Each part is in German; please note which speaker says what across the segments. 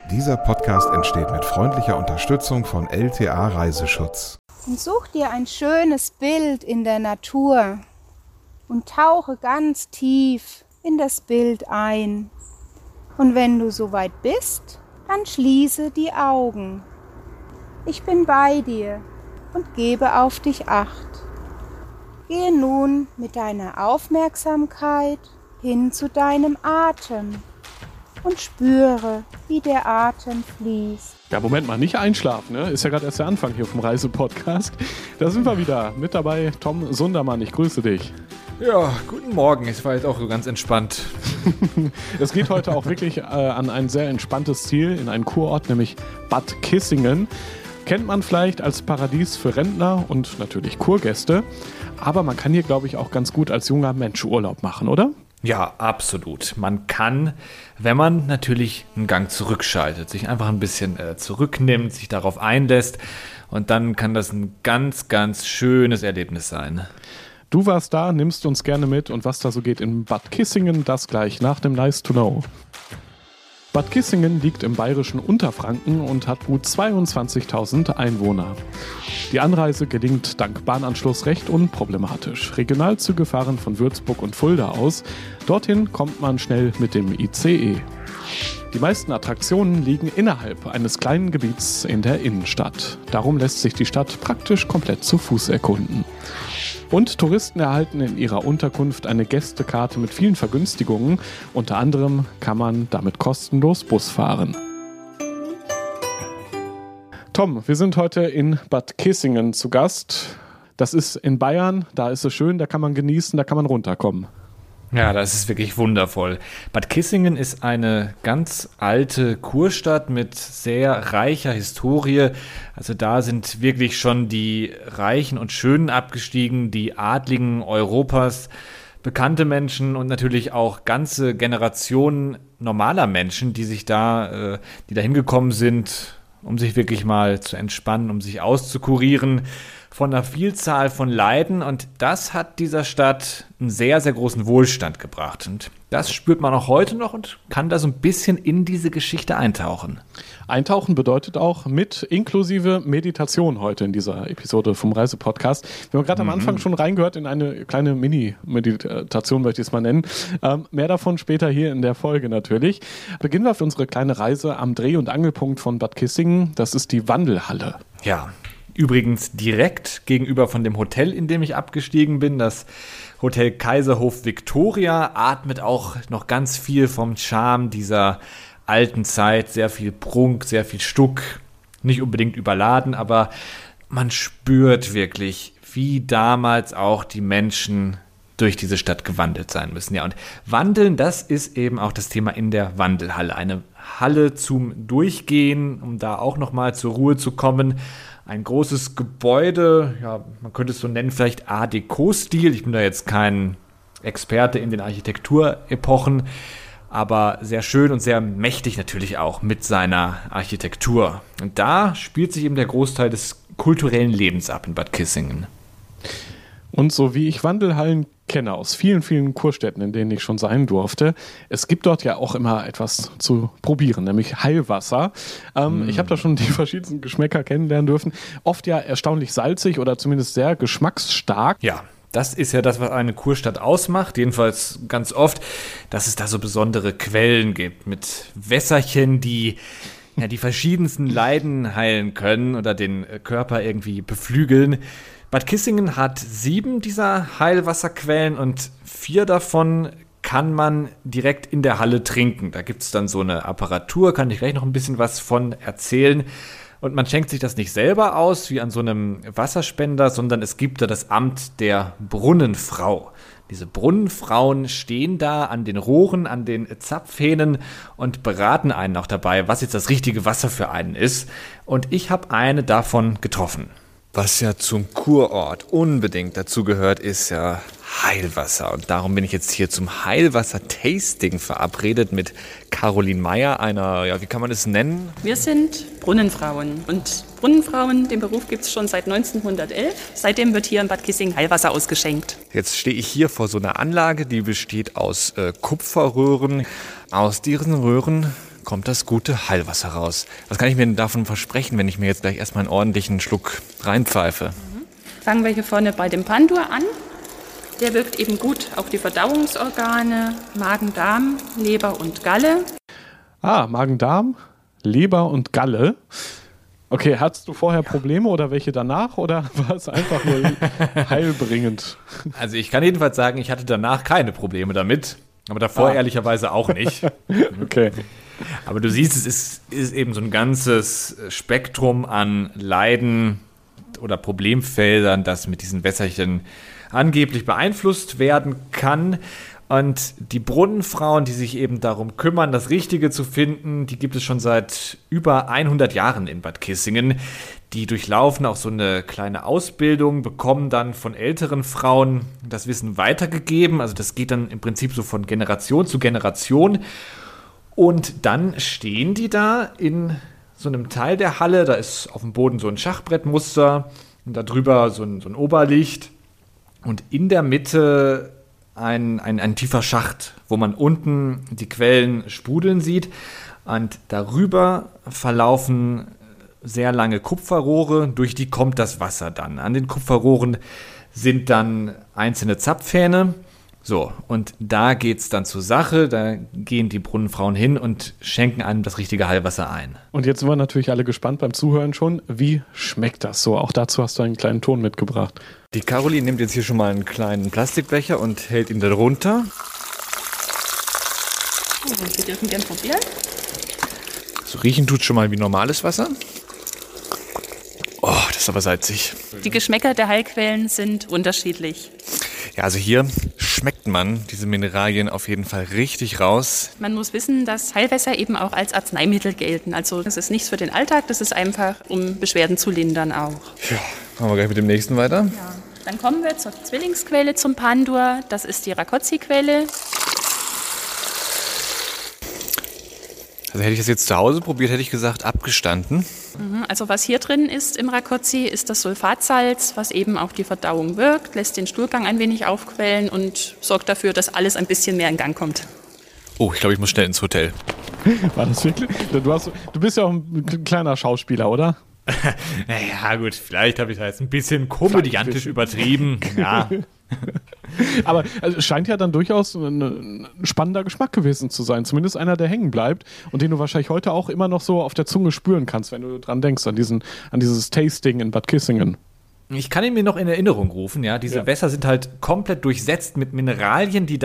Speaker 1: Dieser Podcast entsteht mit freundlicher Unterstützung von LTA Reiseschutz.
Speaker 2: Und such dir ein schönes Bild in der Natur und tauche ganz tief in das Bild ein. Und wenn du soweit bist, dann schließe die Augen. Ich bin bei dir und gebe auf dich Acht. Gehe nun mit deiner Aufmerksamkeit hin zu deinem Atem und spüre, wie der Atem fließt.
Speaker 3: Ja, Moment mal, nicht einschlafen, ne? Ist ja gerade erst der Anfang hier vom Reisepodcast. Da sind wir wieder. Mit dabei Tom Sundermann, ich grüße dich.
Speaker 4: Ja, guten Morgen. Ich war jetzt auch so ganz entspannt.
Speaker 3: Es geht heute auch wirklich an ein sehr entspanntes Ziel, in einen Kurort, nämlich Bad Kissingen. Kennt man vielleicht als Paradies für Rentner und natürlich Kurgäste. Aber man kann hier, glaube ich, auch ganz gut als junger Mensch Urlaub machen, oder?
Speaker 4: Ja, absolut. Man kann, wenn man natürlich einen Gang zurückschaltet, sich einfach ein bisschen zurücknimmt, sich darauf einlässt und dann kann das ein ganz, ganz schönes Erlebnis sein.
Speaker 3: Du warst da, nimmst uns gerne mit und was da so geht in Bad Kissingen, das gleich nach dem Nice to Know. Bad Kissingen liegt im bayerischen Unterfranken und hat gut 22.000 Einwohner. Die Anreise gelingt dank Bahnanschluss recht unproblematisch. Regionalzüge fahren von Würzburg und Fulda aus. Dorthin kommt man schnell mit dem ICE. Die meisten Attraktionen liegen innerhalb eines kleinen Gebiets in der Innenstadt. Darum lässt sich die Stadt praktisch komplett zu Fuß erkunden. Und Touristen erhalten in ihrer Unterkunft eine Gästekarte mit vielen Vergünstigungen. Unter anderem kann man damit kostenlos Bus fahren. Tom, wir sind heute in Bad Kissingen zu Gast. Das ist in Bayern, da ist es schön, da kann man genießen, da kann man runterkommen.
Speaker 4: Ja, das ist wirklich wundervoll. Bad Kissingen ist eine ganz alte Kurstadt mit sehr reicher Historie. Also da sind wirklich schon die Reichen und Schönen abgestiegen, die Adligen Europas, bekannte Menschen und natürlich auch ganze Generationen normaler Menschen, die da hingekommen sind, um sich wirklich mal zu entspannen, um sich auszukurieren von einer Vielzahl von Leiden, und das hat dieser Stadt einen sehr, sehr großen Wohlstand gebracht. Und das spürt man auch heute noch und kann da so ein bisschen in diese Geschichte eintauchen.
Speaker 3: Eintauchen bedeutet auch mit inklusive Meditation heute in dieser Episode vom Reisepodcast. Wir haben gerade am Anfang schon reingehört in eine kleine Mini-Meditation, möchte ich es mal nennen. Mehr davon später hier in der Folge natürlich. Beginnen wir für unsere kleine Reise am Dreh- und Angelpunkt von Bad Kissingen. Das ist die Wandelhalle.
Speaker 4: Ja, übrigens direkt gegenüber von dem Hotel, in dem ich abgestiegen bin. Das Hotel Kaiserhof Victoria atmet auch noch ganz viel vom Charme dieser alten Zeit. Sehr viel Prunk, sehr viel Stuck. Nicht unbedingt überladen, aber man spürt wirklich, wie damals auch die Menschen durch diese Stadt gewandelt sein müssen. Ja, und Wandeln, das ist eben auch das Thema in der Wandelhalle. Eine Halle zum Durchgehen, um da auch nochmal zur Ruhe zu kommen. Ein großes Gebäude, ja, man könnte es so nennen, vielleicht Art Deco-Stil. Ich bin da jetzt kein Experte in den Architekturepochen, aber sehr schön und sehr mächtig natürlich auch mit seiner Architektur. Und da spielt sich eben der Großteil des kulturellen Lebens ab in Bad Kissingen.
Speaker 3: Und so wie ich Wandelhallen kenne aus vielen, vielen Kurstädten, in denen ich schon sein durfte, es gibt dort ja auch immer etwas zu probieren, nämlich Heilwasser. Ich habe da schon die verschiedensten Geschmäcker kennenlernen dürfen. Oft ja erstaunlich salzig oder zumindest sehr geschmacksstark.
Speaker 4: Ja, das ist ja das, was eine Kurstadt ausmacht, jedenfalls ganz oft, dass es da so besondere Quellen gibt mit Wässerchen, die die verschiedensten Leiden heilen können oder den Körper irgendwie beflügeln. Bad Kissingen hat 7 dieser Heilwasserquellen und 4 davon kann man direkt in der Halle trinken. Da gibt es dann so eine Apparatur, kann ich gleich noch ein bisschen was von erzählen. Und man schenkt sich das nicht selber aus, wie an so einem Wasserspender, sondern es gibt da das Amt der Brunnenfrau. Diese Brunnenfrauen stehen da an den Rohren, an den Zapfhähnen und beraten einen auch dabei, was jetzt das richtige Wasser für einen ist. Und ich habe eine davon getroffen. Was ja zum Kurort unbedingt dazu gehört, ist ja Heilwasser. Und darum bin ich jetzt hier zum Heilwasser-Tasting verabredet mit Caroline Meyer, einer, ja, wie kann man es nennen?
Speaker 5: Wir sind Brunnenfrauen. Und Brunnenfrauen, den Beruf gibt es schon seit 1911. Seitdem wird hier in Bad Kissingen Heilwasser ausgeschenkt.
Speaker 4: Jetzt stehe ich hier vor so einer Anlage, die besteht aus Kupferröhren. Aus diesen Röhren kommt das gute Heilwasser raus. Was kann ich mir denn davon versprechen, wenn ich mir jetzt gleich erstmal einen ordentlichen Schluck reinpfeife?
Speaker 5: Fangen wir hier vorne bei dem Pandur an. Der wirkt eben gut auf die Verdauungsorgane, Magen, Darm, Leber und Galle.
Speaker 3: Magen-Darm, Leber und Galle. Okay, hattest du vorher Probleme oder welche danach oder war es einfach nur heilbringend?
Speaker 4: Also ich kann jedenfalls sagen, ich hatte danach keine Probleme damit, aber davor ehrlicherweise auch nicht.
Speaker 3: Okay.
Speaker 4: Aber du siehst, es ist eben so ein ganzes Spektrum an Leiden oder Problemfeldern, das mit diesen Wässerchen angeblich beeinflusst werden kann. Und die Brunnenfrauen, die sich eben darum kümmern, das Richtige zu finden, die gibt es schon seit über 100 Jahren in Bad Kissingen. Die durchlaufen auch so eine kleine Ausbildung, bekommen dann von älteren Frauen das Wissen weitergegeben. Also das geht dann im Prinzip so von Generation zu Generation. Und dann stehen die da in so einem Teil der Halle. Da ist auf dem Boden so ein Schachbrettmuster und da drüber so ein Oberlicht. Und in der Mitte ein tiefer Schacht, wo man unten die Quellen sprudeln sieht. Und darüber verlaufen sehr lange Kupferrohre, durch die kommt das Wasser dann. An den Kupferrohren sind dann einzelne Zapfhähne. So, und da geht es dann zur Sache. Da gehen die Brunnenfrauen hin und schenken einem das richtige Heilwasser ein.
Speaker 3: Und jetzt sind wir natürlich alle gespannt beim Zuhören schon. Wie schmeckt das so? Auch dazu hast du einen kleinen Ton mitgebracht.
Speaker 4: Die Caroline nimmt jetzt hier schon mal einen kleinen Plastikbecher und hält ihn da runter.
Speaker 5: Sie dürfen gern probieren.
Speaker 4: So riechen tut schon mal wie normales Wasser. Oh, das ist aber salzig.
Speaker 5: Die Geschmäcker der Heilquellen sind unterschiedlich.
Speaker 4: Ja, also hier schmeckt man diese Mineralien auf jeden Fall richtig raus.
Speaker 5: Man muss wissen, dass Heilwässer eben auch als Arzneimittel gelten. Also das ist nichts für den Alltag, das ist einfach, um Beschwerden zu lindern auch.
Speaker 4: Ja, machen wir gleich mit dem nächsten weiter.
Speaker 5: Ja. Dann kommen wir zur Zwillingsquelle zum Pandur. Das ist die Rakozzi-Quelle.
Speaker 4: Also hätte ich das jetzt zu Hause probiert, hätte ich gesagt, abgestanden.
Speaker 5: Also was hier drin ist im Rakozzi, ist das Sulfatsalz, was eben auf die Verdauung wirkt, lässt den Stuhlgang ein wenig aufquellen und sorgt dafür, dass alles ein bisschen mehr in Gang kommt.
Speaker 4: Oh, ich glaube, ich muss schnell ins Hotel.
Speaker 3: War das wirklich? Du bist ja auch ein kleiner Schauspieler, oder?
Speaker 4: Naja, gut, vielleicht habe ich da jetzt ein bisschen komödiantisch übertrieben. Ja.
Speaker 3: Aber es scheint ja dann durchaus ein spannender Geschmack gewesen zu sein. Zumindest einer, der hängen bleibt und den du wahrscheinlich heute auch immer noch so auf der Zunge spüren kannst, wenn du dran denkst, an dieses Tasting in Bad Kissingen.
Speaker 4: Ich kann ihn mir noch in Erinnerung rufen, ja. Diese Wässer sind halt komplett durchsetzt mit Mineralien, die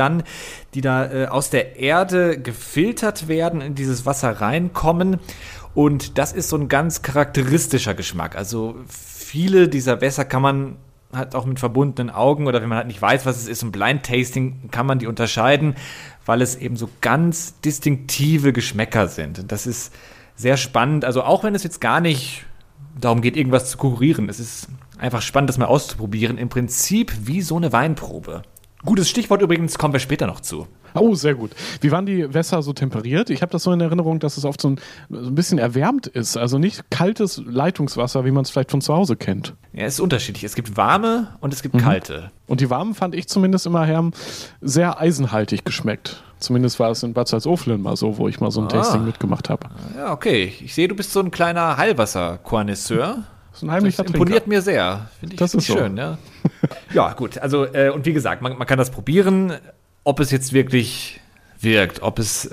Speaker 4: da aus der Erde gefiltert werden, in dieses Wasser reinkommen. Und das ist so ein ganz charakteristischer Geschmack. Also viele dieser Wässer kann man halt auch mit verbundenen Augen oder wenn man halt nicht weiß, was es ist, ein Blind Tasting, kann man die unterscheiden, weil es eben so ganz distinktive Geschmäcker sind. Und das ist sehr spannend. Also auch wenn es jetzt gar nicht darum geht, irgendwas zu kurieren. Es ist einfach spannend, das mal auszuprobieren. Im Prinzip wie so eine Weinprobe. Gutes Stichwort übrigens, kommen wir später noch zu.
Speaker 3: Oh, sehr gut. Wie waren die Wässer so temperiert? Ich habe das so in Erinnerung, dass es oft so ein bisschen erwärmt ist. Also nicht kaltes Leitungswasser, wie man es vielleicht von zu Hause kennt.
Speaker 4: Ja, es ist unterschiedlich. Es gibt warme und es gibt kalte.
Speaker 3: Und die warmen fand ich zumindest immer sehr eisenhaltig geschmeckt. Zumindest war es in Bad Salzuflen mal so, wo ich mal so ein Tasting mitgemacht habe.
Speaker 4: Ja, okay. Ich sehe, du bist so ein kleiner Heilwasser-Connoisseur.
Speaker 3: Das ist ein heimlicher
Speaker 4: Das imponiert
Speaker 3: Trinker.
Speaker 4: mir sehr. Finde ich,
Speaker 3: Das ist so.
Speaker 4: schön, ja. Ja, gut. Also, und wie gesagt, man kann das probieren. Ob es jetzt wirklich wirkt, ob es,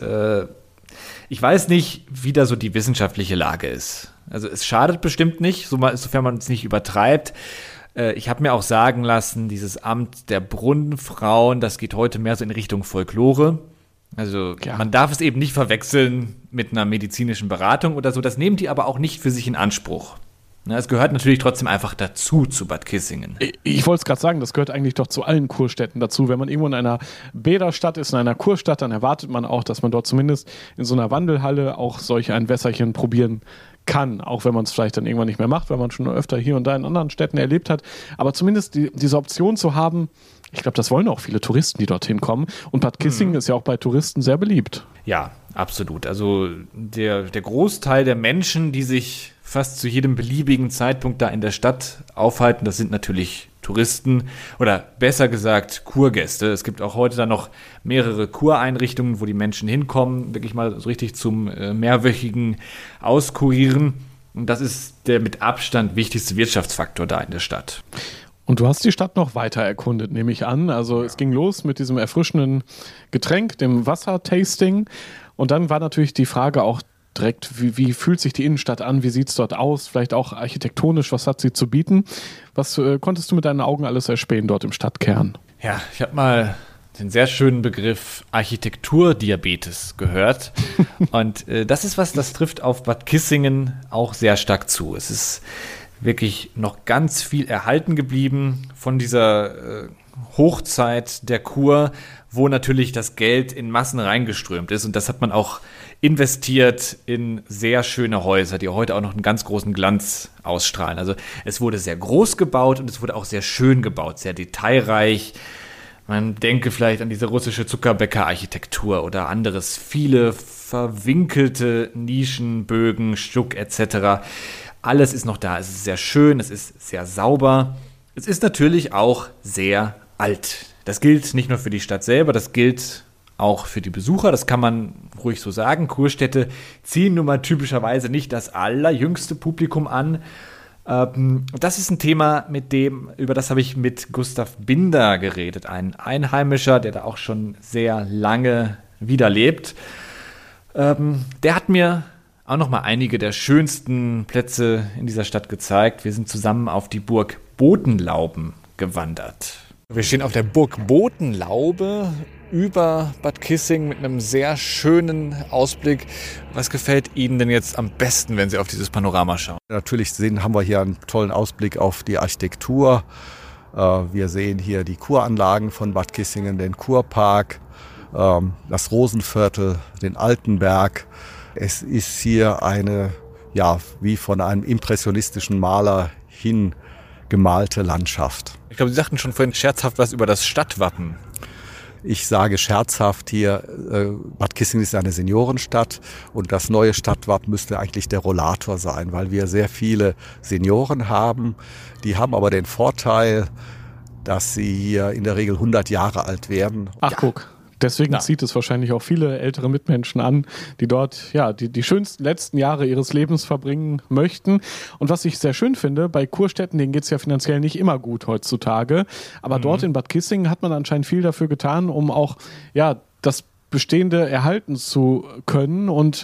Speaker 4: ich weiß nicht, wie da so die wissenschaftliche Lage ist. Also es schadet bestimmt nicht, sofern man es nicht übertreibt. Ich habe mir auch sagen lassen, dieses Amt der Brunnenfrauen, das geht heute mehr so in Richtung Folklore. Also man darf es eben nicht verwechseln mit einer medizinischen Beratung oder so. Das nehmen die aber auch nicht für sich in Anspruch. Es gehört natürlich trotzdem einfach dazu zu Bad Kissingen.
Speaker 3: Ich wollte es gerade sagen, das gehört eigentlich doch zu allen Kurstädten dazu. Wenn man irgendwo in einer Bäderstadt ist, in einer Kurstadt, dann erwartet man auch, dass man dort zumindest in so einer Wandelhalle auch solch ein Wässerchen probieren kann. Auch wenn man es vielleicht dann irgendwann nicht mehr macht, weil man schon öfter hier und da in anderen Städten erlebt hat. Aber zumindest diese Option zu haben, ich glaube, das wollen auch viele Touristen, die dorthin kommen. Und Bad Kissingen ist ja auch bei Touristen sehr beliebt.
Speaker 4: Ja, absolut. Also der Großteil der Menschen, die sich fast zu jedem beliebigen Zeitpunkt da in der Stadt aufhalten, das sind natürlich Touristen oder besser gesagt Kurgäste. Es gibt auch heute dann noch mehrere Kureinrichtungen, wo die Menschen hinkommen, wirklich mal so richtig zum mehrwöchigen Auskurieren. Und das ist der mit Abstand wichtigste Wirtschaftsfaktor da in der Stadt.
Speaker 3: Und du hast die Stadt noch weiter erkundet, nehme ich an. Also es ging los mit diesem erfrischenden Getränk, dem Wassertasting. Und dann war natürlich die Frage auch direkt, wie fühlt sich die Innenstadt an? Wie sieht es dort aus? Vielleicht auch architektonisch, was hat sie zu bieten? Was konntest du mit deinen Augen alles erspähen dort im Stadtkern?
Speaker 4: Ja, ich habe mal den sehr schönen Begriff Architekturdiabetes gehört. Und das ist was, das trifft auf Bad Kissingen auch sehr stark zu. Es ist wirklich noch ganz viel erhalten geblieben von dieser Hochzeit der Kur, wo natürlich das Geld in Massen reingeströmt ist. Und das hat man auch investiert in sehr schöne Häuser, die heute auch noch einen ganz großen Glanz ausstrahlen. Also es wurde sehr groß gebaut und es wurde auch sehr schön gebaut, sehr detailreich. Man denke vielleicht an diese russische Zuckerbäcker-Architektur oder anderes. Viele verwinkelte Nischenbögen, Stuck etc. Alles ist noch da. Es ist sehr schön, es ist sehr sauber. Es ist natürlich auch sehr alt. Das gilt nicht nur für die Stadt selber, das gilt auch für die Besucher. Das kann man ruhig so sagen. Kurstädte ziehen nun mal typischerweise nicht das allerjüngste Publikum an. Das ist ein Thema, über das habe ich mit Gustav Binder geredet, ein Einheimischer, der da auch schon sehr lange wieder lebt. Der hat mir auch noch mal einige der schönsten Plätze in dieser Stadt gezeigt. Wir sind zusammen auf die Burg Botenlauben gewandert. Wir stehen auf der Burg Botenlaube über Bad Kissingen mit einem sehr schönen Ausblick. Was gefällt Ihnen denn jetzt am besten, wenn Sie auf dieses Panorama schauen?
Speaker 6: Natürlich haben wir hier einen tollen Ausblick auf die Architektur. Wir sehen hier die Kuranlagen von Bad Kissingen, den Kurpark, das Rosenviertel, den Altenberg. Es ist hier eine, wie von einem impressionistischen Maler hingemalte Landschaft.
Speaker 4: Ich glaube, Sie sagten schon vorhin scherzhaft was über das Stadtwappen.
Speaker 6: Ich sage scherzhaft hier, Bad Kissingen ist eine Seniorenstadt und das neue Stadtwappen müsste eigentlich der Rollator sein, weil wir sehr viele Senioren haben. Die haben aber den Vorteil, dass sie hier in der Regel 100 Jahre alt werden.
Speaker 3: Ach, guck. Deswegen zieht es wahrscheinlich auch viele ältere Mitmenschen an, die dort die schönsten letzten Jahre ihres Lebens verbringen möchten. Und was ich sehr schön finde, bei Kurstädten, denen geht es ja finanziell nicht immer gut heutzutage. Aber dort in Bad Kissingen hat man anscheinend viel dafür getan, um auch das Bestehende erhalten zu können und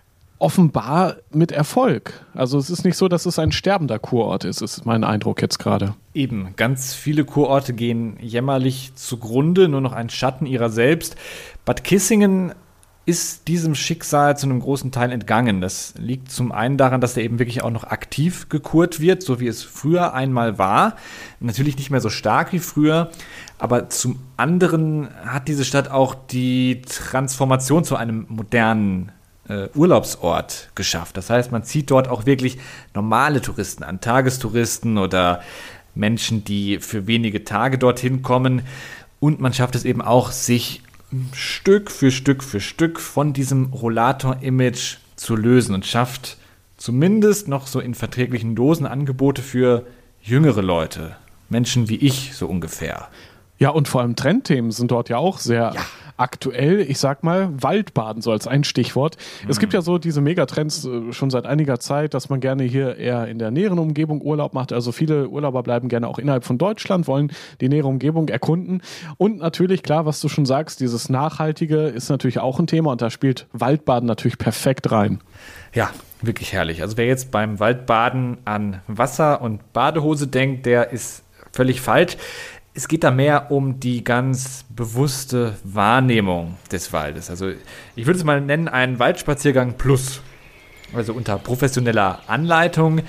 Speaker 3: offenbar mit Erfolg. Also es ist nicht so, dass es ein sterbender Kurort ist mein Eindruck jetzt gerade.
Speaker 4: Eben, ganz viele Kurorte gehen jämmerlich zugrunde, nur noch ein Schatten ihrer selbst. Bad Kissingen ist diesem Schicksal zu einem großen Teil entgangen. Das liegt zum einen daran, dass da eben wirklich auch noch aktiv gekurt wird, so wie es früher einmal war. Natürlich nicht mehr so stark wie früher, aber zum anderen hat diese Stadt auch die Transformation zu einem modernen Urlaubsort geschafft. Das heißt, man zieht dort auch wirklich normale Touristen an, Tagestouristen oder Menschen, die für wenige Tage dorthin kommen. Und man schafft es eben auch, sich Stück für Stück für Stück von diesem Rollator-Image zu lösen und schafft zumindest noch so in verträglichen Dosen Angebote für jüngere Leute. Menschen wie ich so ungefähr.
Speaker 3: Ja, und vor allem Trendthemen sind dort ja auch sehr aktuell. Ich sag mal, Waldbaden so als ein Stichwort. Es gibt ja so diese Megatrends schon seit einiger Zeit, dass man gerne hier eher in der näheren Umgebung Urlaub macht. Also viele Urlauber bleiben gerne auch innerhalb von Deutschland, wollen die nähere Umgebung erkunden. Und natürlich, klar, was du schon sagst, dieses Nachhaltige ist natürlich auch ein Thema und da spielt Waldbaden natürlich perfekt rein.
Speaker 4: Ja, wirklich herrlich. Also wer jetzt beim Waldbaden an Wasser und Badehose denkt, der ist völlig falsch. Es geht da mehr um die ganz bewusste Wahrnehmung des Waldes. Also ich würde es mal nennen, einen Waldspaziergang plus. Also unter professioneller Anleitung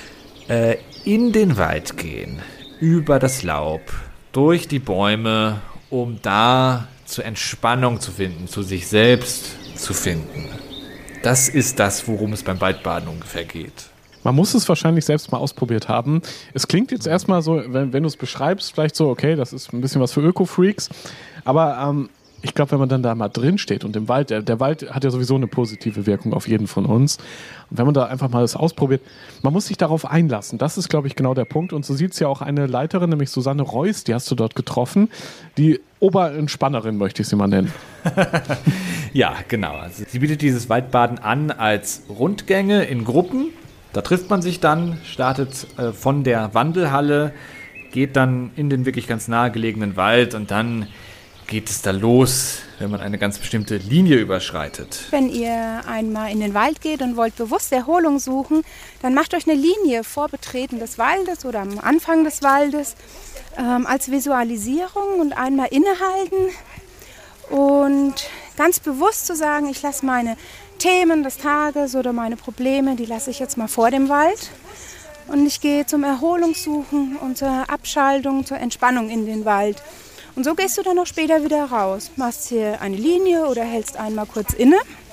Speaker 4: in den Wald gehen, über das Laub, durch die Bäume, um da zur Entspannung zu finden, zu sich selbst zu finden. Das ist das, worum es beim Waldbaden ungefähr geht.
Speaker 3: Man muss es wahrscheinlich selbst mal ausprobiert haben. Es klingt jetzt erstmal so, wenn du es beschreibst, vielleicht so, okay, das ist ein bisschen was für Öko-Freaks. Aber ich glaube, wenn man dann da mal drin steht und im Wald, der Wald hat ja sowieso eine positive Wirkung auf jeden von uns. Und wenn man da einfach mal das ausprobiert, man muss sich darauf einlassen. Das ist, glaube ich, genau der Punkt. Und so sieht es ja auch eine Leiterin, nämlich Susanne Reuss, die hast du dort getroffen. Die Oberentspannerin möchte ich sie mal nennen.
Speaker 4: Ja, genau. Also sie bietet dieses Waldbaden an als Rundgänge in Gruppen. Da trifft man sich dann, startet von der Wandelhalle, geht dann in den wirklich ganz nahegelegenen Wald und dann geht es da los, wenn man eine ganz bestimmte Linie überschreitet.
Speaker 2: Wenn ihr einmal in den Wald geht und wollt bewusst Erholung suchen, dann macht euch eine Linie vor Betreten des Waldes oder am Anfang des Waldes als Visualisierung und einmal innehalten und ganz bewusst zu sagen, ich lasse meine Themen des Tages oder meine Probleme, die lasse ich jetzt mal vor dem Wald und ich gehe zum Erholungssuchen und zur Abschaltung, zur Entspannung in den Wald. Und so gehst du dann auch später wieder raus. Machst hier eine Linie oder hältst einmal kurz inne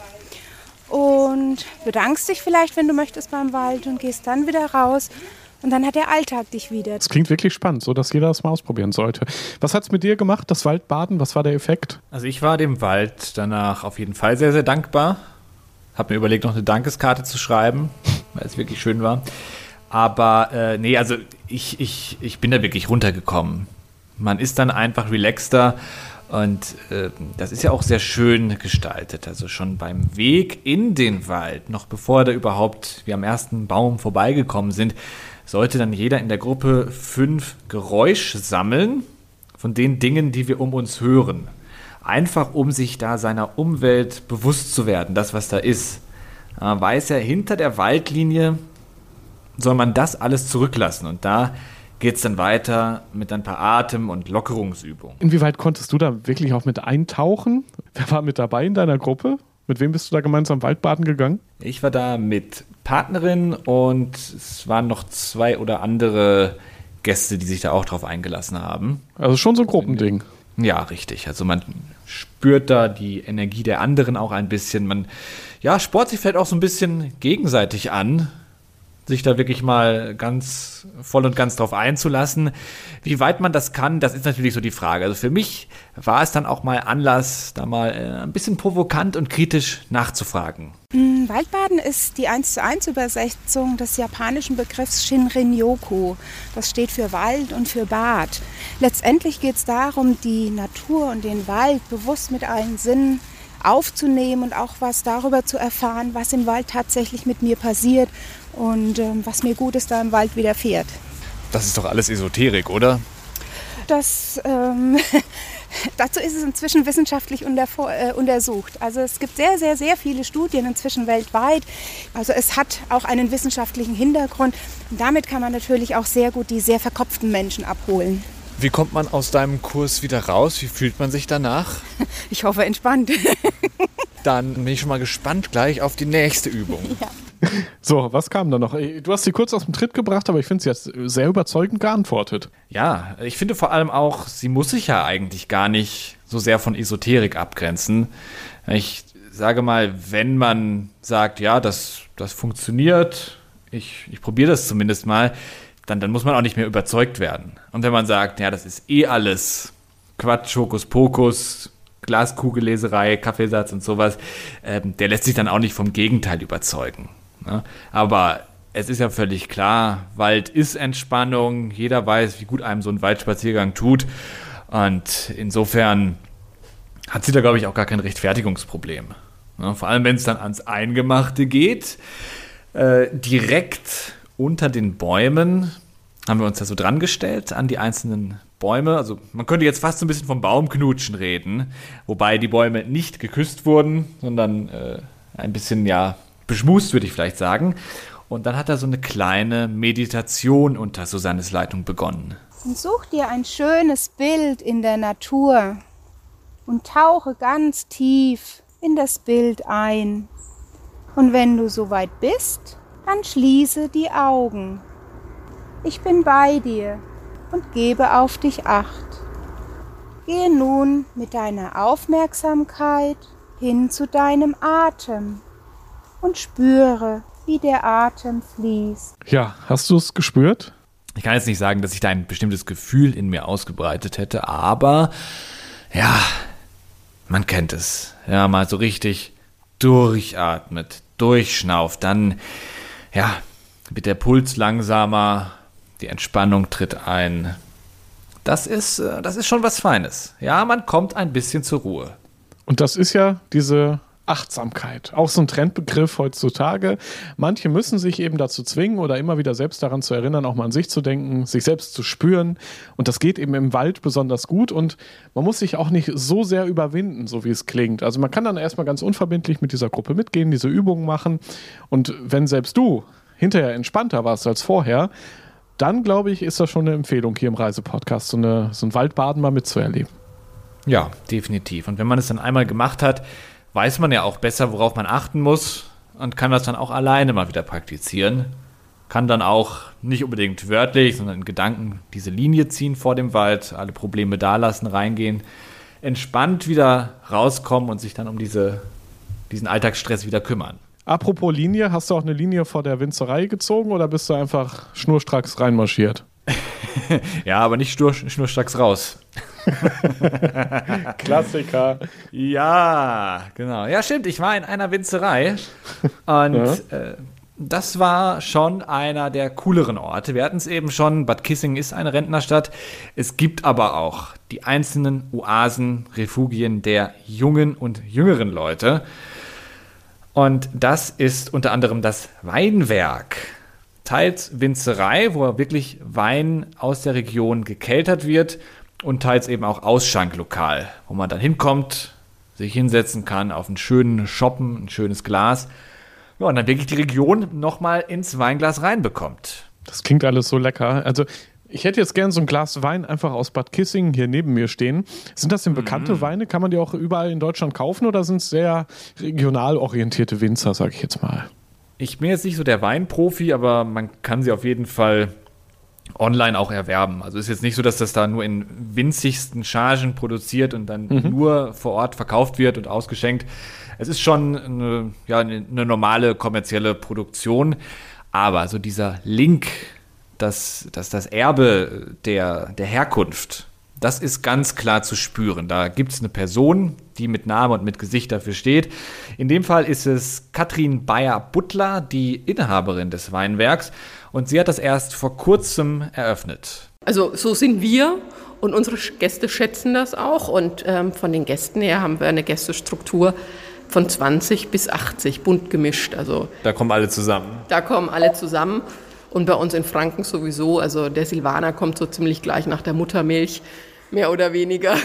Speaker 2: und bedankst dich vielleicht, wenn du möchtest, beim Wald und gehst dann wieder raus. Und dann hat der Alltag dich wieder.
Speaker 3: Das klingt wirklich spannend, so dass jeder das mal ausprobieren sollte. Was hat es mit dir gemacht, das Waldbaden? Was war der Effekt?
Speaker 4: Also ich war dem Wald danach auf jeden Fall sehr, sehr dankbar. Habe mir überlegt, noch eine Dankeskarte zu schreiben, weil es wirklich schön war. Aber also ich bin da wirklich runtergekommen. Man ist dann einfach relaxter und das ist ja auch sehr schön gestaltet. Also schon beim Weg in den Wald, noch bevor wir am ersten Baum vorbeigekommen sind, sollte dann jeder in der Gruppe 5 Geräusche sammeln von den Dingen, die wir um uns hören. Einfach um sich da seiner Umwelt bewusst zu werden, das was da ist. Man weiß ja, hinter der Waldlinie soll man das alles zurücklassen und da geht es dann weiter mit ein paar Atem- und Lockerungsübungen.
Speaker 3: Inwieweit konntest du da wirklich auch mit eintauchen? Wer war mit dabei in deiner Gruppe? Mit wem bist du da gemeinsam Waldbaden gegangen?
Speaker 4: Ich war da mit Partnerin und es waren noch 2 oder andere Gäste, die sich da auch drauf eingelassen haben.
Speaker 3: Also schon so ein Gruppending.
Speaker 4: Ja, richtig. Also man spürt da die Energie der anderen auch ein bisschen. Man sport sich vielleicht auch so ein bisschen gegenseitig an, sich da wirklich mal ganz voll und ganz drauf einzulassen. Wie weit man das kann, das ist natürlich so die Frage. Also für mich war es dann auch mal Anlass, da mal ein bisschen provokant und kritisch nachzufragen.
Speaker 2: Waldbaden ist die 1:1 Übersetzung des japanischen Begriffs Shinrin-yoku. Das steht für Wald und für Bad. Letztendlich geht es darum, die Natur und den Wald bewusst mit allen Sinnen aufzunehmen und auch was darüber zu erfahren, was im Wald tatsächlich mit mir passiert und was mir Gutes da im Wald widerfährt.
Speaker 4: Das ist doch alles Esoterik, oder?
Speaker 2: Dazu ist es inzwischen wissenschaftlich untersucht. Also es gibt sehr, sehr, sehr viele Studien inzwischen weltweit. Also es hat auch einen wissenschaftlichen Hintergrund. Und damit kann man natürlich auch sehr gut die sehr verkopften Menschen abholen.
Speaker 7: Wie kommt man aus deinem Kurs wieder raus? Wie fühlt man sich danach?
Speaker 2: Ich hoffe entspannt.
Speaker 7: Dann bin ich schon mal gespannt gleich auf die nächste Übung.
Speaker 2: Ja.
Speaker 3: So, was kam da noch? Du hast sie kurz aus dem Tritt gebracht, aber ich finde, sie hat sehr überzeugend geantwortet.
Speaker 4: Ja, ich finde vor allem auch, sie muss sich ja eigentlich gar nicht so sehr von Esoterik abgrenzen. Ich sage mal, wenn man sagt, ja, das funktioniert, ich probiere das zumindest mal, dann muss man auch nicht mehr überzeugt werden. Und wenn man sagt, ja, das ist alles Quatsch, Hokuspokus, Glaskugelleserei, Kaffeesatz und sowas, der lässt sich dann auch nicht vom Gegenteil überzeugen. Ne? Aber es ist ja völlig klar, Wald ist Entspannung, jeder weiß, wie gut einem so ein Waldspaziergang tut und insofern hat sie da, glaube ich, auch gar kein Rechtfertigungsproblem. Ne? Vor allem, wenn es dann ans Eingemachte geht, direkt unter den Bäumen haben wir uns da so dran gestellt an die einzelnen Bäume. Also man könnte jetzt fast so ein bisschen vom Baumknutschen reden, wobei die Bäume nicht geküsst wurden, sondern ein bisschen, beschmust, würde ich vielleicht sagen. Und dann hat er so eine kleine Meditation unter Susannes Leitung begonnen.
Speaker 2: Und such dir ein schönes Bild in der Natur und tauche ganz tief in das Bild ein. Und wenn du soweit bist, dann schließe die Augen. Ich bin bei dir und gebe auf dich Acht. Gehe nun mit deiner Aufmerksamkeit hin zu deinem Atem und spüre, wie der Atem fließt.
Speaker 3: Ja, hast du es gespürt?
Speaker 4: Ich kann jetzt nicht sagen, dass ich da ein bestimmtes Gefühl in mir ausgebreitet hätte, aber man kennt es. Ja, mal so richtig durchatmet, durchschnauft, dann, ja, wird der Puls langsamer, die Entspannung tritt ein. Das ist schon was Feines. Ja, man kommt ein bisschen zur Ruhe.
Speaker 3: Und das ist ja diese Achtsamkeit, auch so ein Trendbegriff heutzutage. Manche müssen sich eben dazu zwingen oder immer wieder selbst daran zu erinnern, auch mal an sich zu denken, sich selbst zu spüren. Und das geht eben im Wald besonders gut und man muss sich auch nicht so sehr überwinden, so wie es klingt. Also man kann dann erstmal ganz unverbindlich mit dieser Gruppe mitgehen, diese Übungen machen. Und wenn selbst du hinterher entspannter warst als vorher, dann glaube ich, ist das schon eine Empfehlung hier im Reisepodcast, so ein Waldbaden mal mitzuerleben.
Speaker 4: Ja, definitiv. Und wenn man es dann einmal gemacht hat, weiß man ja auch besser, worauf man achten muss und kann das dann auch alleine mal wieder praktizieren. Kann dann auch nicht unbedingt wörtlich, sondern in Gedanken diese Linie ziehen vor dem Wald, alle Probleme da lassen, reingehen, entspannt wieder rauskommen und sich dann um diesen Alltagsstress wieder kümmern.
Speaker 3: Apropos Linie, hast du auch eine Linie vor der Winzerei gezogen oder bist du einfach schnurstracks reinmarschiert?
Speaker 4: Ja, aber nicht schnurstracks raus.
Speaker 3: Klassiker.
Speaker 4: Ja, genau. Ja, stimmt, ich war in einer Winzerei und das war schon einer der cooleren Orte. Wir hatten es eben schon, Bad Kissingen ist eine Rentnerstadt. Es gibt aber auch die einzelnen Oasen, Refugien der jungen und jüngeren Leute. Und das ist unter anderem das Weinwerk. Teils Winzerei, wo wirklich Wein aus der Region gekeltert wird und teils eben auch Ausschanklokal, wo man dann hinkommt, sich hinsetzen kann auf einen schönen Schoppen, ein schönes Glas. Ja, und dann wirklich die Region nochmal ins Weinglas reinbekommt.
Speaker 3: Das klingt alles so lecker. Also ich hätte jetzt gern so ein Glas Wein einfach aus Bad Kissingen hier neben mir stehen. Sind das denn bekannte Weine? Kann man die auch überall in Deutschland kaufen oder sind es sehr regional orientierte Winzer, sage ich jetzt mal?
Speaker 4: Ich bin jetzt nicht so der Weinprofi, aber man kann sie auf jeden Fall online auch erwerben. Also ist jetzt nicht so, dass das da nur in winzigsten Chargen produziert und dann nur vor Ort verkauft wird und ausgeschenkt. Es ist schon eine normale kommerzielle Produktion, aber so dieser Link, das Erbe der Herkunft, das ist ganz klar zu spüren. Da gibt es eine Person, die mit Name und mit Gesicht dafür steht. In dem Fall ist es Katrin Bayer-Butler, die Inhaberin des Weinwerks. Und sie hat das erst vor kurzem eröffnet.
Speaker 8: Also so sind wir und unsere Gäste schätzen das auch. Und von den Gästen her haben wir eine Gästestruktur von 20 bis 80, bunt gemischt. Also
Speaker 4: da kommen alle zusammen.
Speaker 8: Da kommen alle zusammen. Und bei uns in Franken sowieso. Also der Silvaner kommt so ziemlich gleich nach der Muttermilch, mehr oder weniger.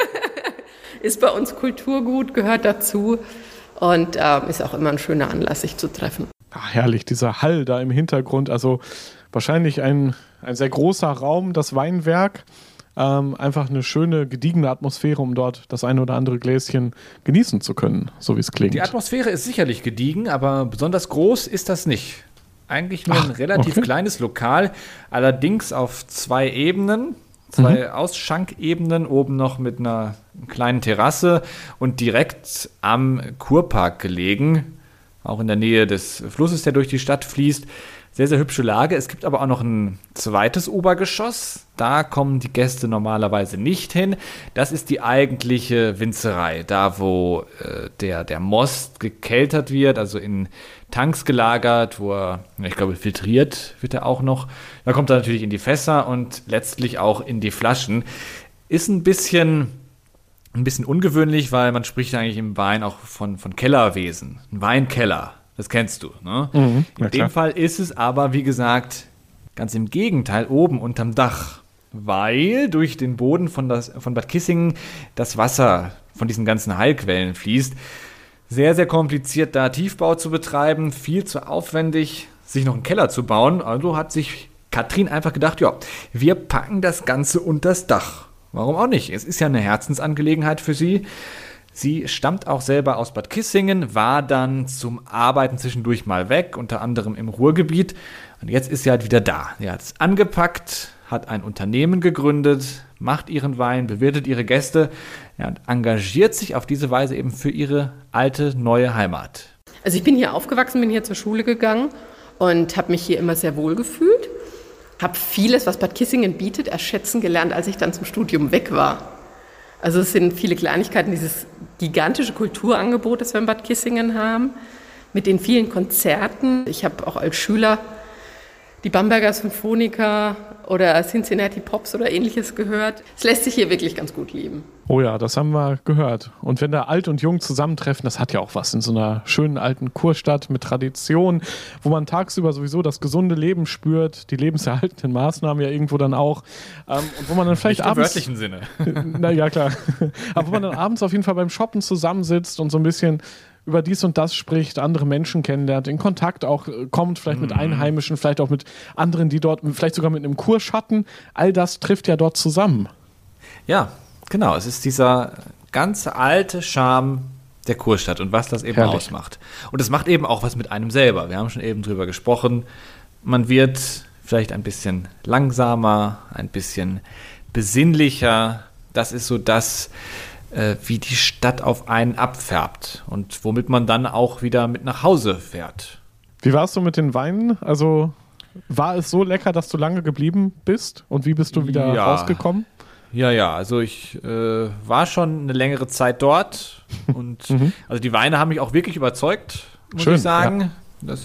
Speaker 8: Ist bei uns Kulturgut, gehört dazu und ist auch immer ein schöner Anlass, sich zu treffen.
Speaker 3: Ach, herrlich, dieser Hall da im Hintergrund. Also wahrscheinlich ein sehr großer Raum, das Weinwerk. Einfach eine schöne, gediegene Atmosphäre, um dort das eine oder andere Gläschen genießen zu können, so wie es klingt.
Speaker 4: Die Atmosphäre ist sicherlich gediegen, aber besonders groß ist das nicht. Eigentlich nur ein relativ kleines Lokal, allerdings auf 2 Ebenen, 2 Ausschankebenen, oben noch mit einer kleinen Terrasse und direkt am Kurpark gelegen, auch in der Nähe des Flusses, der durch die Stadt fließt. Sehr, sehr hübsche Lage. Es gibt aber auch noch ein zweites Obergeschoss. Da kommen die Gäste normalerweise nicht hin. Das ist die eigentliche Winzerei. Da, wo der Most gekeltert wird, also in Tanks gelagert, wo er, ich glaube, filtriert wird er auch noch. Da kommt er natürlich in die Fässer und letztlich auch in die Flaschen. Ist ein bisschen ungewöhnlich, weil man spricht eigentlich im Wein auch von Kellerwesen. Ein Weinkeller. Das kennst du, ne? In dem Fall ist es aber, wie gesagt, ganz im Gegenteil, oben unterm Dach. Weil durch den Boden von Bad Kissingen das Wasser von diesen ganzen Heilquellen fließt. Sehr, sehr kompliziert, da Tiefbau zu betreiben, viel zu aufwendig, sich noch einen Keller zu bauen. Also hat sich Katrin einfach gedacht, ja, wir packen das Ganze unters Dach. Warum auch nicht? Es ist ja eine Herzensangelegenheit für sie. Sie stammt auch selber aus Bad Kissingen, war dann zum Arbeiten zwischendurch mal weg, unter anderem im Ruhrgebiet. Und jetzt ist sie halt wieder da. Sie hat es angepackt, hat ein Unternehmen gegründet, macht ihren Wein, bewirtet ihre Gäste, ja, und engagiert sich auf diese Weise eben für ihre alte, neue Heimat.
Speaker 8: Also ich bin hier aufgewachsen, bin hier zur Schule gegangen und habe mich hier immer sehr wohl gefühlt. Habe vieles, was Bad Kissingen bietet, erschätzen gelernt, als ich dann zum Studium weg war. Also es sind viele Kleinigkeiten, dieses gigantische Kulturangebot, das wir in Bad Kissingen haben, mit den vielen Konzerten. Ich habe auch als Schüler die Bamberger Symphoniker oder Cincinnati Pops oder ähnliches gehört. Es lässt sich hier wirklich ganz gut leben.
Speaker 3: Oh ja, das haben wir gehört. Und wenn da alt und jung zusammentreffen, das hat ja auch was in so einer schönen alten Kurstadt mit Tradition, wo man tagsüber sowieso das gesunde Leben spürt, die lebenserhaltenden Maßnahmen ja irgendwo dann auch. Und wo man dann vielleicht
Speaker 4: Nicht im
Speaker 3: abends...
Speaker 4: wörtlichen Sinne.
Speaker 3: Na ja, klar. Aber wo man dann abends auf jeden Fall beim Shoppen zusammensitzt und so ein bisschen über dies und das spricht, andere Menschen kennenlernt, in Kontakt auch kommt, vielleicht mit Einheimischen, vielleicht auch mit anderen, die dort, vielleicht sogar mit einem Kurschatten. All das trifft ja dort zusammen.
Speaker 4: Ja, genau. Es ist dieser ganze alte Charme der Kurstadt und was das eben ausmacht. Und es macht eben auch was mit einem selber. Wir haben schon eben drüber gesprochen. Man wird vielleicht ein bisschen langsamer, ein bisschen besinnlicher. Das ist so das, wie die Stadt auf einen abfärbt und womit man dann auch wieder mit nach Hause fährt.
Speaker 3: Wie war es so mit den Weinen? Also war es so lecker, dass du lange geblieben bist? Und wie bist du wieder rausgekommen?
Speaker 4: Ja, also ich war schon eine längere Zeit dort und also die Weine haben mich auch wirklich überzeugt, muss ich sagen. Ja.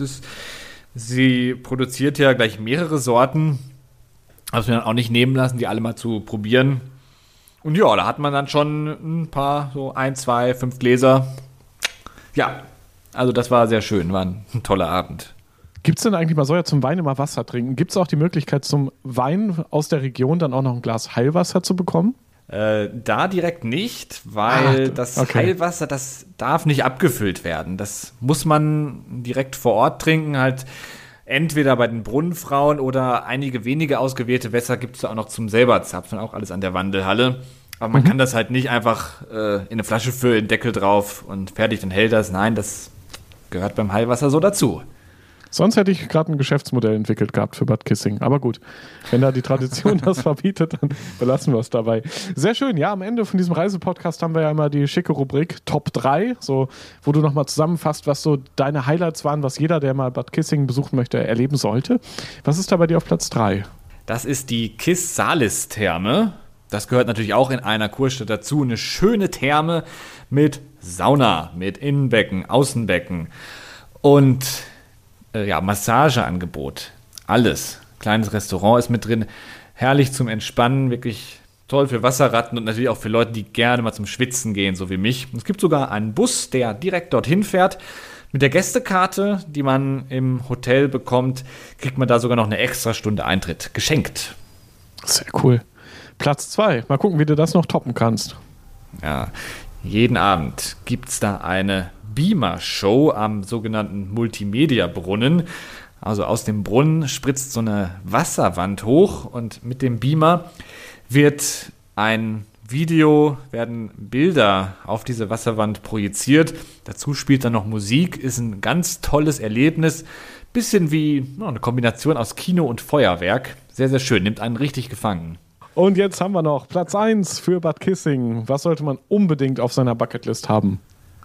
Speaker 4: Sie produziert ja gleich mehrere Sorten, habe mir dann auch nicht nehmen lassen, die alle mal zu probieren. Und ja, da hat man dann schon ein paar, so 1, 2, 5 Gläser. Ja, also das war sehr schön, war ein toller Abend.
Speaker 3: Gibt es denn eigentlich, man soll ja zum Wein immer Wasser trinken, gibt es auch die Möglichkeit zum Wein aus der Region dann auch noch ein Glas Heilwasser zu bekommen?
Speaker 4: Da direkt nicht, weil das Heilwasser, das darf nicht abgefüllt werden. Das muss man direkt vor Ort trinken, halt entweder bei den Brunnenfrauen oder einige wenige ausgewählte Wässer gibt es da auch noch zum selber zapfen, auch alles an der Wandelhalle. Aber man kann das halt nicht einfach in eine Flasche füllen, Deckel drauf und fertig, dann hält das. Nein, das gehört beim Heilwasser so dazu.
Speaker 3: Sonst hätte ich gerade ein Geschäftsmodell entwickelt gehabt für Bad Kissingen. Aber gut, wenn da die Tradition das verbietet, dann belassen wir es dabei. Sehr schön. Ja, am Ende von diesem Reisepodcast haben wir ja immer die schicke Rubrik Top 3, so, wo du nochmal zusammenfasst, was so deine Highlights waren, was jeder, der mal Bad Kissingen besuchen möchte, erleben sollte. Was ist da bei dir auf Platz 3?
Speaker 4: Das ist die Kiss-Salis-Therme. Das gehört natürlich auch in einer Kurstadt dazu. Eine schöne Therme mit Sauna, mit Innenbecken, Außenbecken und Massageangebot. Alles. Kleines Restaurant ist mit drin. Herrlich zum Entspannen, wirklich toll für Wasserratten und natürlich auch für Leute, die gerne mal zum Schwitzen gehen, so wie mich. Es gibt sogar einen Bus, der direkt dorthin fährt. Mit der Gästekarte, die man im Hotel bekommt, kriegt man da sogar noch eine extra Stunde Eintritt geschenkt.
Speaker 3: Sehr cool. Platz 2. Mal gucken, wie du das noch toppen kannst.
Speaker 4: Ja, jeden Abend gibt es da eine Beamer-Show am sogenannten Multimedia-Brunnen. Also aus dem Brunnen spritzt so eine Wasserwand hoch und mit dem Beamer wird ein Video, werden Bilder auf diese Wasserwand projiziert. Dazu spielt dann noch Musik, ist ein ganz tolles Erlebnis. Bisschen wie eine Kombination aus Kino und Feuerwerk. Sehr, sehr schön, nimmt einen richtig gefangen.
Speaker 3: Und jetzt haben wir noch Platz 1 für Bad Kissingen. Was sollte man unbedingt auf seiner Bucketlist haben?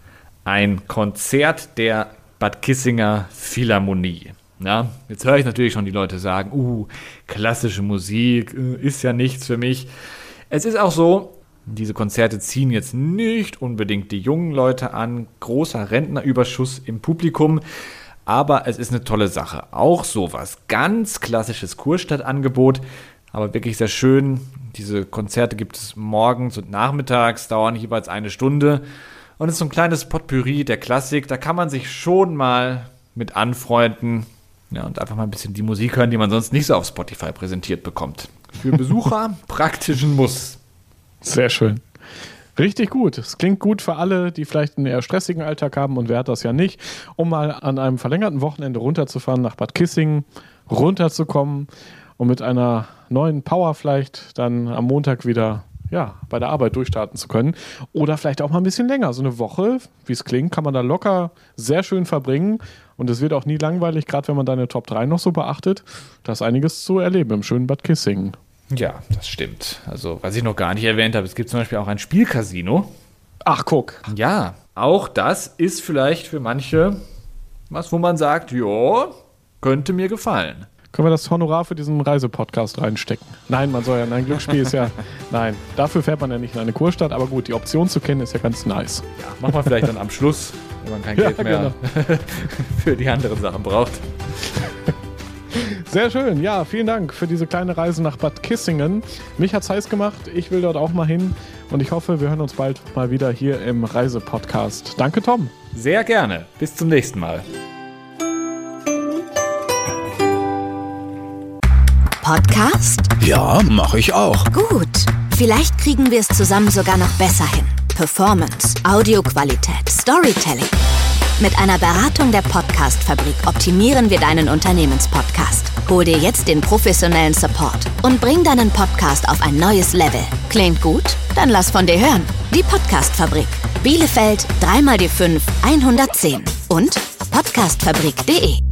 Speaker 4: Ein Konzert der Bad Kissinger Philharmonie. Ja, jetzt höre ich natürlich schon die Leute sagen, klassische Musik ist ja nichts für mich. Es ist auch so, diese Konzerte ziehen jetzt nicht unbedingt die jungen Leute an, großer Rentnerüberschuss im Publikum, aber es ist eine tolle Sache. Auch sowas, ganz klassisches Kurstadtangebot, aber wirklich sehr schön. Diese Konzerte gibt es morgens und nachmittags, dauern jeweils 1 Stunde. Und es ist so ein kleines Potpourri der Klassik. Da kann man sich schon mal mit anfreunden, ja, und einfach mal ein bisschen die Musik hören, die man sonst nicht so auf Spotify präsentiert bekommt. Für Besucher praktisch ein Muss.
Speaker 3: Sehr schön. Richtig gut. Es klingt gut für alle, die vielleicht einen eher stressigen Alltag haben und wer hat das ja nicht, um mal an einem verlängerten Wochenende runterzufahren nach Bad Kissingen, runterzukommen und mit einer neuen Power vielleicht dann am Montag wieder bei der Arbeit durchstarten zu können. Oder vielleicht auch mal ein bisschen länger. So eine Woche, wie es klingt, kann man da locker sehr schön verbringen. Und es wird auch nie langweilig, gerade wenn man deine Top 3 noch so beachtet. Da ist einiges zu erleben im schönen Bad Kissingen.
Speaker 4: Ja, das stimmt. Also, was ich noch gar nicht erwähnt habe, es gibt zum Beispiel auch ein Spielcasino.
Speaker 3: Ach, guck.
Speaker 4: Ja, auch das ist vielleicht für manche was, wo man sagt, ja, könnte mir gefallen.
Speaker 3: Können wir das Honorar für diesen Reisepodcast reinstecken? Nein, Glücksspiel ist ja, nein, dafür fährt man ja nicht in eine Kurstadt, aber gut, die Option zu kennen ist ja ganz nice.
Speaker 4: Ja, machen wir vielleicht dann am Schluss, wenn man kein Geld mehr für die anderen Sachen braucht.
Speaker 3: Sehr schön, ja, vielen Dank für diese kleine Reise nach Bad Kissingen. Mich hat's heiß gemacht, ich will dort auch mal hin und ich hoffe, wir hören uns bald mal wieder hier im Reisepodcast. Danke, Tom.
Speaker 4: Sehr gerne, bis zum nächsten Mal.
Speaker 9: Podcast?
Speaker 10: Ja, mache ich auch.
Speaker 9: Gut. Vielleicht kriegen wir es zusammen sogar noch besser hin. Performance, Audioqualität, Storytelling. Mit einer Beratung der Podcast-Fabrik optimieren wir deinen Unternehmenspodcast. Hol dir jetzt den professionellen Support und bring deinen Podcast auf ein neues Level. Klingt gut? Dann lass von dir hören. Die Podcast-Fabrik. Bielefeld 3x5 110 und podcastfabrik.de